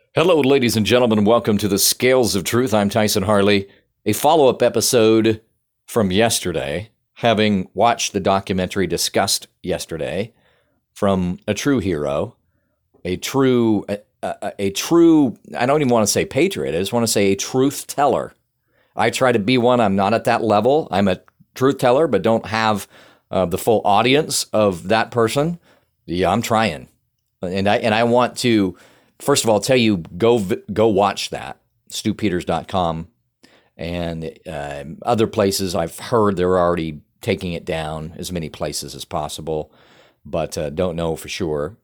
Hello, ladies and gentlemen. Welcome to the Scales of Truth. I'm Tyson Harley. A follow-up episode from yesterday, having watched the documentary discussed yesterday from a true hero, a true, I don't even want to say patriot. I just want to say a truth teller. I try to be one. I'm not at that level. I'm a truth teller, but don't have the full audience of that person. Yeah, I'm trying. And I want to, first of all, tell you, go watch that, stewpeters.com, and other places. I've heard they're already taking it down, as many places as possible, but don't know for sure.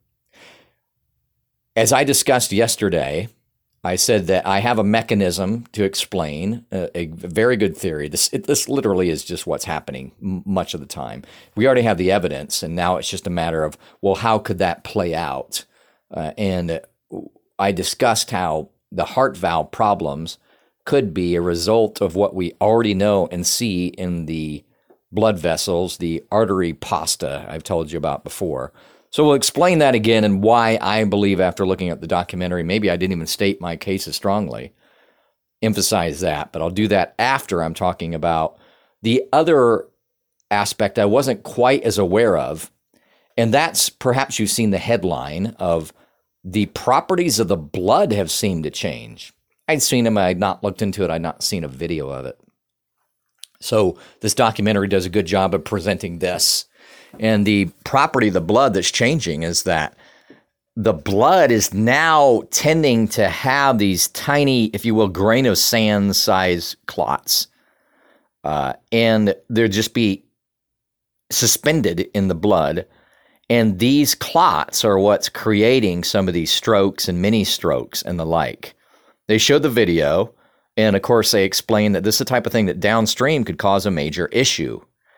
As I discussed yesterday, I said that I have a mechanism to explain a very good theory. This literally is just what's happening much of the time. We already have the evidence, and now it's just a matter of, well, how could that play out? And I discussed how the heart valve problems could be a result of what we already know and see in the blood vessels, the artery pasta I've told you about before. So we'll explain that again and why I believe, after looking at the documentary, maybe I didn't even state my case as strongly, emphasize that. But I'll do that after I'm talking about the other aspect I wasn't quite as aware of, and that's perhaps you've seen the headline of the properties of the blood have seemed to change. I'd seen them. I had not looked into it. I'd not seen a video of it. So this documentary does a good job of presenting this. And the property of the blood that's changing is that the blood is now tending to have these tiny, if you will, grain of sand size clots. And they'll just be suspended in the blood. And these clots are what's creating some of these strokes and mini strokes and the like. They showed the video, and of course they explained that this is the type of thing that downstream could cause a major issue.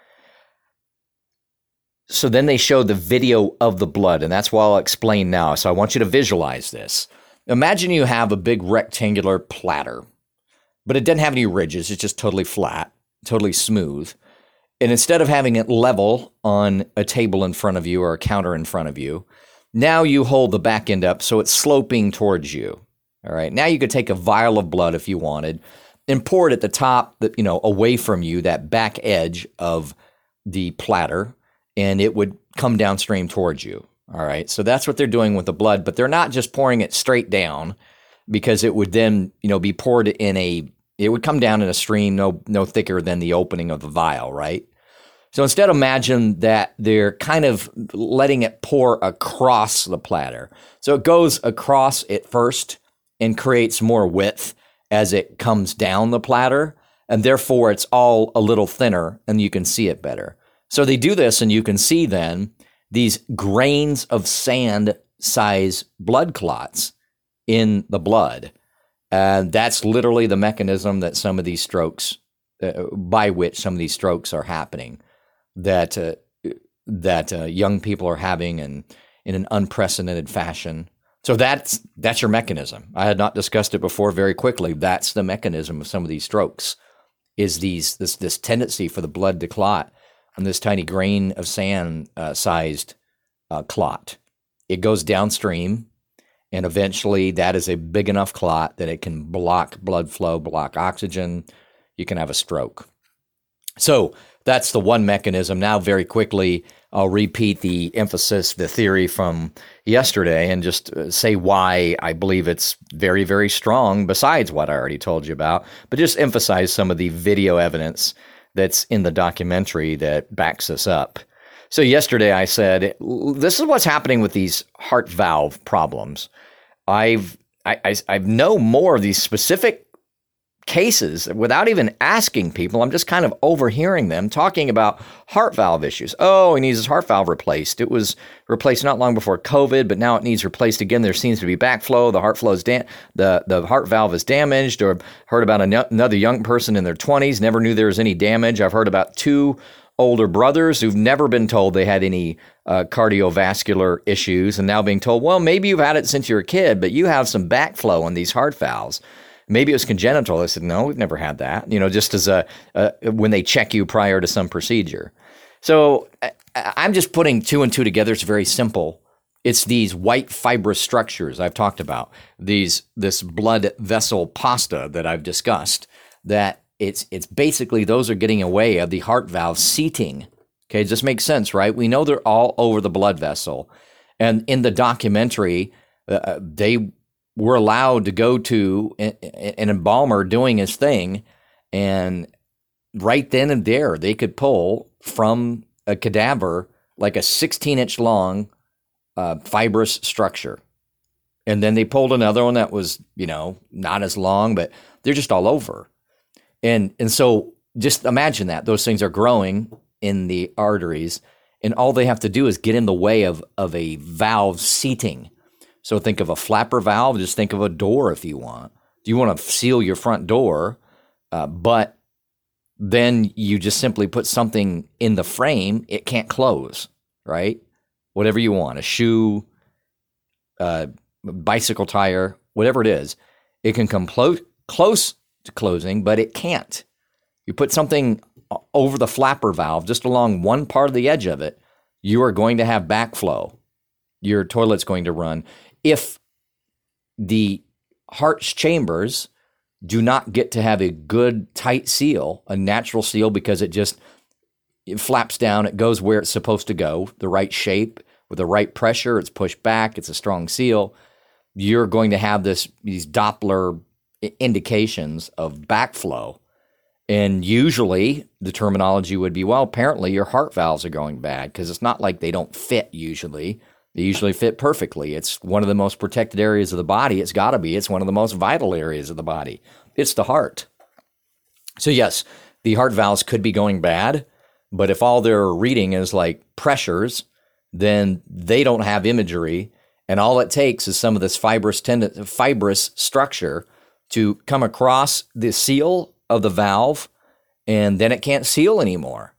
So then they showed the video of the blood, and that's what I'll explain now. So I want you to visualize this. Imagine you have a big rectangular platter, but it doesn't have any ridges. It's just totally flat, totally smooth. And instead of having it level on a table in front of you or a counter in front of you, now you hold the back end up so it's sloping towards you. All right. Now you could take a vial of blood if you wanted and pour it at the top, away from you, that back edge of the platter, and it would come downstream towards you. All right. So that's what they're doing with the blood, but they're not just pouring it straight down, because it would then, be poured it would come down in a stream no thicker than the opening of the vial, right? So instead, imagine that they're kind of letting it pour across the platter. So it goes across it first and creates more width as it comes down the platter, and therefore it's all a little thinner and you can see it better. So they do this, and you can see then these grains of sand size blood clots in the blood. And that's literally the mechanism that some of these strokes, by which some of these strokes are happening, that young people are having in an unprecedented fashion. So that's your mechanism. I had not discussed it before. Very quickly, that's the mechanism of some of these strokes, is this tendency for the blood to clot on this tiny grain of sand sized clot. It goes downstream. And eventually that is a big enough clot that it can block blood flow, block oxygen. You can have a stroke. So that's the one mechanism. Now, very quickly, I'll repeat the emphasis, the theory from yesterday, and just say why I believe it's very, very strong, besides what I already told you about, but just emphasize some of the video evidence that's in the documentary that backs this up. So yesterday I said, this is what's happening with these heart valve problems. I know more of these specific cases without even asking people. I'm just kind of overhearing them talking about heart valve issues. Oh, he needs his heart valve replaced. It was replaced not long before COVID, but now it needs replaced again. There seems to be backflow. The heart flow is the heart valve is damaged. Or heard about another young person in their 20s, never knew there was any damage. I've heard about two older brothers who've never been told they had any cardiovascular issues, and now being told, well, maybe you've had it since you were a kid, but you have some backflow on these heart valves. Maybe it was congenital. I said, no, we've never had that. Just as when they check you prior to some procedure. So I'm just putting two and two together. It's very simple. It's these white fibrous structures I've talked about, this blood vessel pasta that I've discussed, that it's basically those are getting away of the heart valve seating. Okay, it just makes sense, right? We know they're all over the blood vessel. And in the documentary, they were allowed to go to an embalmer doing his thing, and right then and there, they could pull from a cadaver like a 16-inch long fibrous structure. And then they pulled another one that was, not as long, but they're just all over. And so just imagine that. Those things are growing in the arteries, and all they have to do is get in the way of a valve seating. So think of a flapper valve, just think of a door if you want. You want to seal your front door, but then you just simply put something in the frame, it can't close, right? Whatever you want, a shoe, bicycle tire, whatever it is, it can come close to closing, but it can't. You put something over the flapper valve, just along one part of the edge of it, you are going to have backflow. Your toilet's going to run. If the heart's chambers do not get to have a good tight seal, a natural seal, because it flaps down, it goes where it's supposed to go, the right shape, with the right pressure, it's pushed back, it's a strong seal, you're going to have these Doppler indications of backflow. And usually the terminology would be, well, apparently your heart valves are going bad, because it's not like they don't fit usually. They usually fit perfectly. It's one of the most protected areas of the body. It's got to be. It's one of the most vital areas of the body. It's the heart. So yes, the heart valves could be going bad, but if all they're reading is like pressures, then they don't have imagery, and all it takes is some of this fibrous structure to come across the seal of the valve, and then it can't seal anymore.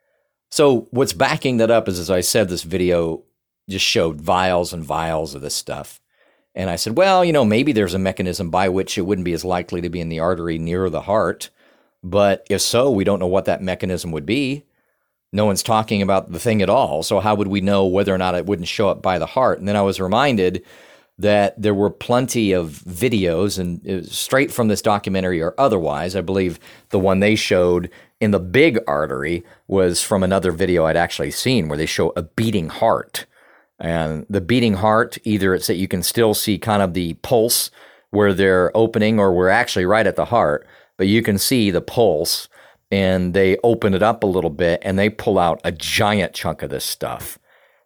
So what's backing that up is, as I said, this video just showed vials and vials of this stuff. And I said, well, maybe there's a mechanism by which it wouldn't be as likely to be in the artery near the heart. But if so, we don't know what that mechanism would be. No one's talking about the thing at all. So how would we know whether or not it wouldn't show up by the heart? And then I was reminded that there were plenty of videos, and straight from this documentary or otherwise, I believe the one they showed in the big artery was from another video I'd actually seen, where they show a beating heart. And the beating heart, either it's that you can still see kind of the pulse where they're opening, or we're actually right at the heart, but you can see the pulse, and they open it up a little bit and they pull out a giant chunk of this stuff.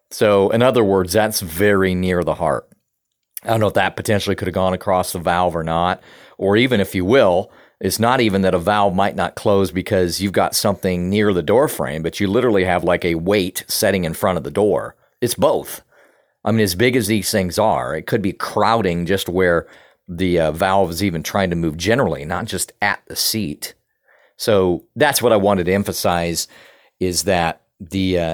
So in other words, that's very near the heart. I don't know if that potentially could have gone across the valve or not, or even if you will, it's not even that a valve might not close because you've got something near the door frame, but you literally have like a weight setting in front of the door. It's both. I mean, as big as these things are, it could be crowding just where the valve is even trying to move generally, not just at the seat. So that's what I wanted to emphasize, is that the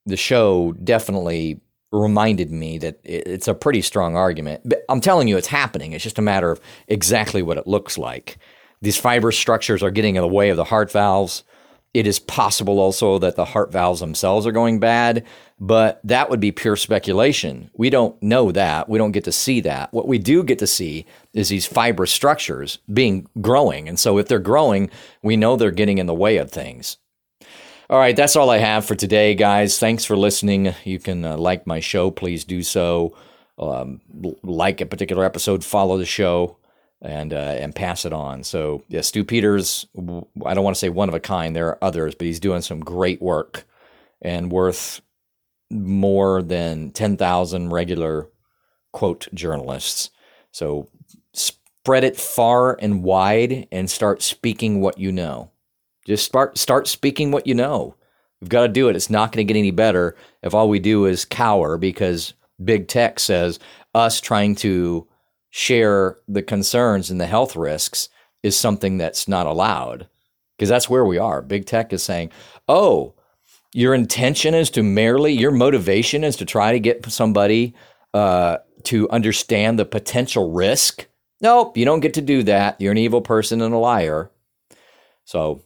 show definitely reminded me that it's a pretty strong argument. But I'm telling you, it's happening. It's just a matter of exactly what it looks like. These fibrous structures are getting in the way of the heart valves. It is possible also that the heart valves themselves are going bad, but that would be pure speculation. We don't know that. We don't get to see that. What we do get to see is these fibrous structures growing. And so if they're growing, we know they're getting in the way of things. All right, that's all I have for today, guys. Thanks for listening. You can like my show. Please do so. Like a particular episode, follow the show, and pass it on. So, yeah, Stu Peters, I don't want to say one of a kind. There are others, but he's doing some great work and worth more than 10,000 regular, quote, journalists. So spread it far and wide and start speaking what you know. Just start speaking what you know. We've got to do it. It's not going to get any better if all we do is cower because big tech says us trying to share the concerns and the health risks is something that's not allowed, because that's where we are. Big tech is saying, oh, your intention is your motivation is to try to get somebody to understand the potential risk. Nope, you don't get to do that. You're an evil person and a liar. So,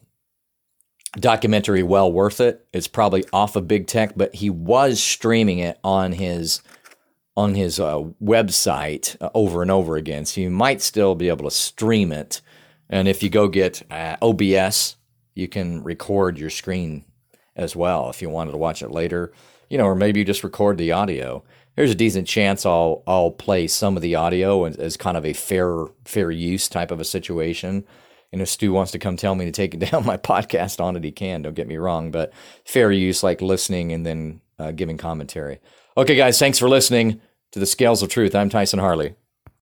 documentary well worth it. It's probably off of big tech, but he was streaming it on his on his website over and over again. So you might still be able to stream it. And if you go get OBS, you can record your screen as well if you wanted to watch it later, or maybe you just record the audio. There's a decent chance I'll play some of the audio as kind of a fair use type of a situation. And if Stu wants to come tell me to take down my podcast on it, he can. Don't get me wrong, but fair use, like listening and then giving commentary. Okay, guys, thanks for listening to the Scales of Truth. I'm Tyson Harley.